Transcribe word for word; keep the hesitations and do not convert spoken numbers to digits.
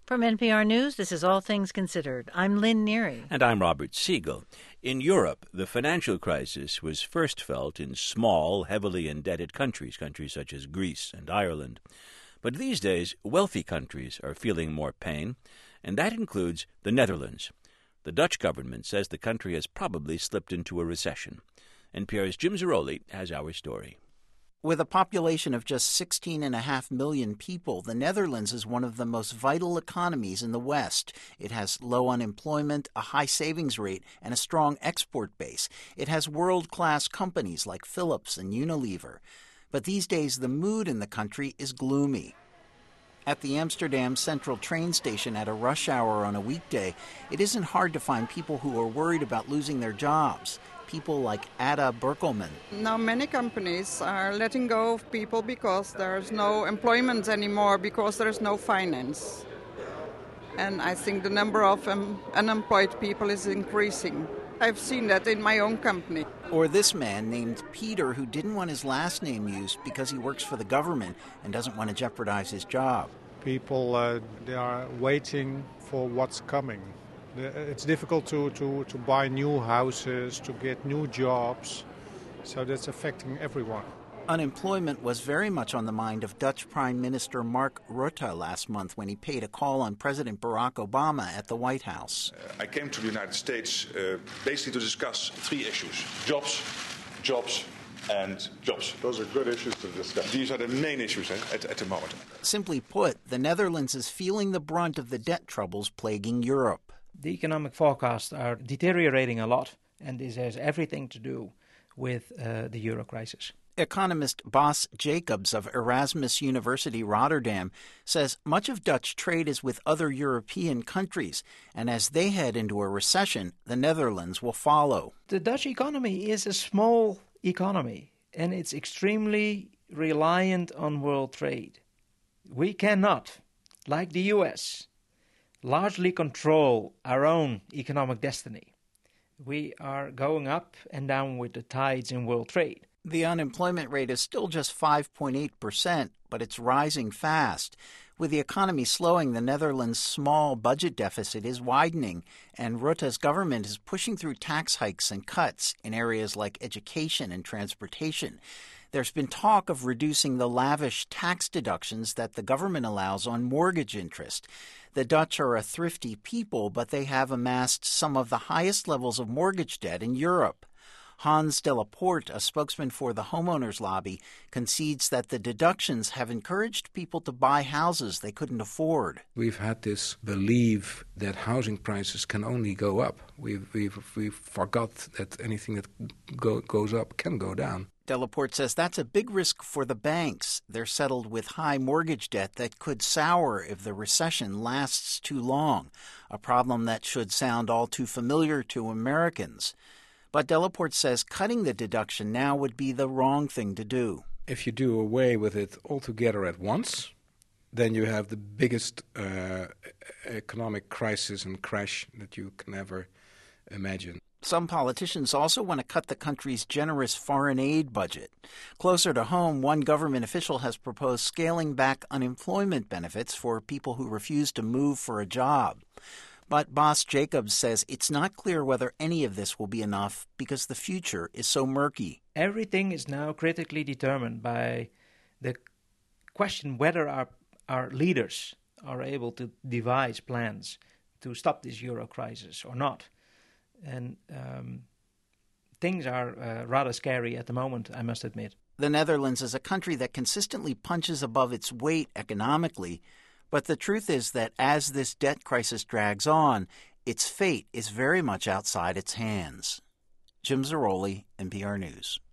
From N P R News, this is All Things Considered. I'm Lynn Neary. And I'm Robert Siegel. In Europe, the financial crisis was first felt in small, heavily indebted countries, countries such as Greece and Ireland. But these days, wealthy countries are feeling more pain, and that includes the Netherlands. The Dutch government says the country has probably slipped into a recession. N P R's Jim Zarroli has our story. With a population of just sixteen and a half million people, the Netherlands is one of the most vital economies in the West. It has low unemployment, a high savings rate, and a strong export base. It has world-class companies like Philips and Unilever. But these days, the mood in the country is gloomy. At the Amsterdam Central train station at a rush hour on a weekday, it isn't hard to find people who are worried about losing their jobs. People like Ada Berkelman. Now many companies are letting go of people because there's no employment anymore, because there's no finance. And I think the number of um, unemployed people is increasing. I've seen that in my own company. Or this man named Peter, who didn't want his last name used because he works for the government and doesn't want to jeopardize his job. People, uh, they are waiting for what's coming. It's difficult to, to, to buy new houses, to get new jobs, so that's affecting everyone. Unemployment was very much on the mind of Dutch Prime Minister Mark Rutte last month when he paid a call on President Barack Obama at the White House. Uh, I came to the United States uh, basically to discuss three issues: jobs, jobs, and jobs. Those are good issues to discuss. These are the main issues eh, at, at the moment. Simply put, the Netherlands is feeling the brunt of the debt troubles plaguing Europe. The economic forecasts are deteriorating a lot, and this has everything to do with uh, the euro crisis. Economist Bas Jacobs of Erasmus University Rotterdam says much of Dutch trade is with other European countries, and as they head into a recession, the Netherlands will follow. The Dutch economy is a small economy, and it's extremely reliant on world trade. We cannot, like the U S, largely control our own economic destiny. We are going up and down with the tides in world trade. The unemployment rate is still just five point eight percent, but it's rising fast. With the economy slowing, the Netherlands' small budget deficit is widening, and Rutte's government is pushing through tax hikes and cuts in areas like education and transportation. There's been talk of reducing the lavish tax deductions that the government allows on mortgage interest. The Dutch are a thrifty people, but they have amassed some of the highest levels of mortgage debt in Europe. Hans Delaporte, a spokesman for the homeowners lobby, concedes that the deductions have encouraged people to buy houses they couldn't afford. We've had this belief that housing prices can only go up. We've, we've, we've forgot that anything that go, goes up can go down. Delaporte says that's a big risk for the banks. They're settled with high mortgage debt that could sour if the recession lasts too long, a problem that should sound all too familiar to Americans. But Delaporte says cutting the deduction now would be the wrong thing to do. If you do away with it altogether at once, then you have the biggest uh, economic crisis and crash that you can ever imagine. Some politicians also want to cut the country's generous foreign aid budget. Closer to home, one government official has proposed scaling back unemployment benefits for people who refuse to move for a job. But Bas Jacobs says it's not clear whether any of this will be enough because the future is so murky. Everything is now critically determined by the question whether our, our leaders are able to devise plans to stop this euro crisis or not. And um, things are uh, rather scary at the moment, I must admit. The Netherlands is a country that consistently punches above its weight economically, but the truth is that as this debt crisis drags on, its fate is very much outside its hands. Jim Zarroli, N P R News.